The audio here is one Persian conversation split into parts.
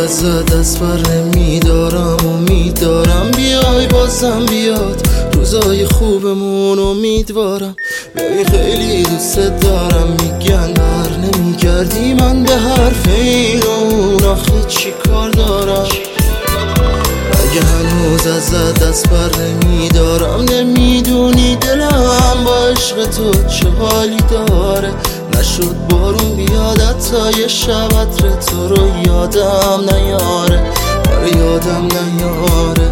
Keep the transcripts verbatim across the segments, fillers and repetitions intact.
ازت دست بر نمیدارم، امید دارم بیای بازم بیاد روزای خوبمون، امیدوارم بیای. خیلی دوست دارم، میگن بر نمیگردی، من به حرف اینون آخه چی کار دارم؟ اگه هنوز ازت دست بر نمیدارم، نمیدونی دلم با عشق تو چه حالی داره. نشد بارون بیاد حتی یه شب عطر تو رو یادم نیاره، آره یادم نیاره.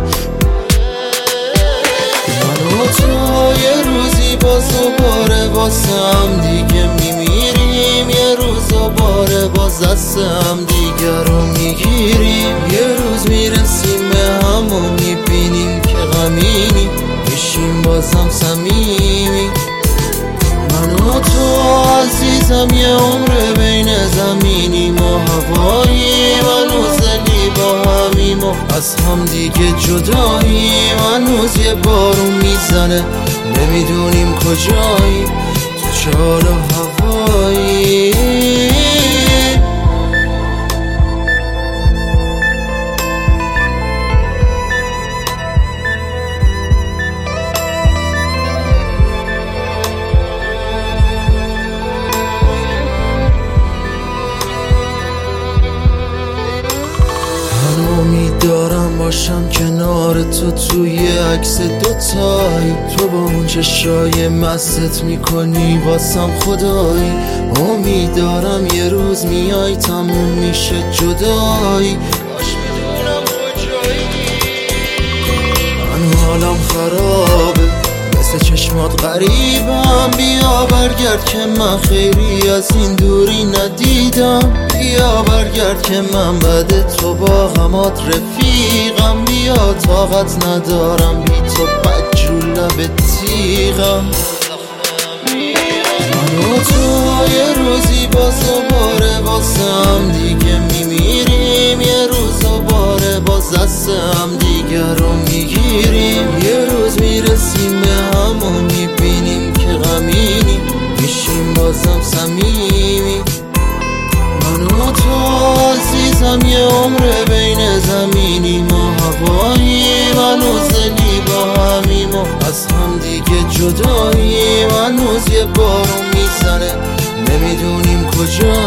من و تو یه روزی باز دوباره واسم دیگه میمیریم، یه روز دوباره باز دست هم دیگر رو میگیریم. یه روز میرسیم به هم و میبینیم که غمینیم، میشیم بازم صمیمی. من و تو عزیزم یه عمر بین زمینیم و هواییم، هنوز دلی با همیم و از هم دیگه جداییم. هنوز یه بارون میزنه نمیدونیم کجاییم، تو چه حال و هوایی. امید دارم باشم کنار تو توی عکس دوتایی، تو با اون چشای مستت میکنی واسم خدایی. امید دارم یه روز میای تموم میشه جدایی، کاش میدونم کجایی. من حالم خرابه مثل چشمات غریبم، بیا برگرد که من خیلی از این دوری ندیدم. بیا برگرد که من بعد تو با غمات رفیقم، بیا طاقت ندارم بی تو بدجور لب تیغم. من و تو یه روزی باز دوباره واسم دیگه میمیریم، یه روز دوباره باز دست هم دیگر رو میگیریم. یه روز میرسیم به هم و میبینیم که غمینیم، میشیم بازم صمیمی. من و تو عزیزم یه عمر بین زمینیم و هواییم، هنوز دلی با همیم و از هم دیگه جداییم. هنوز یه بارون میزنه نمیدونیم کجا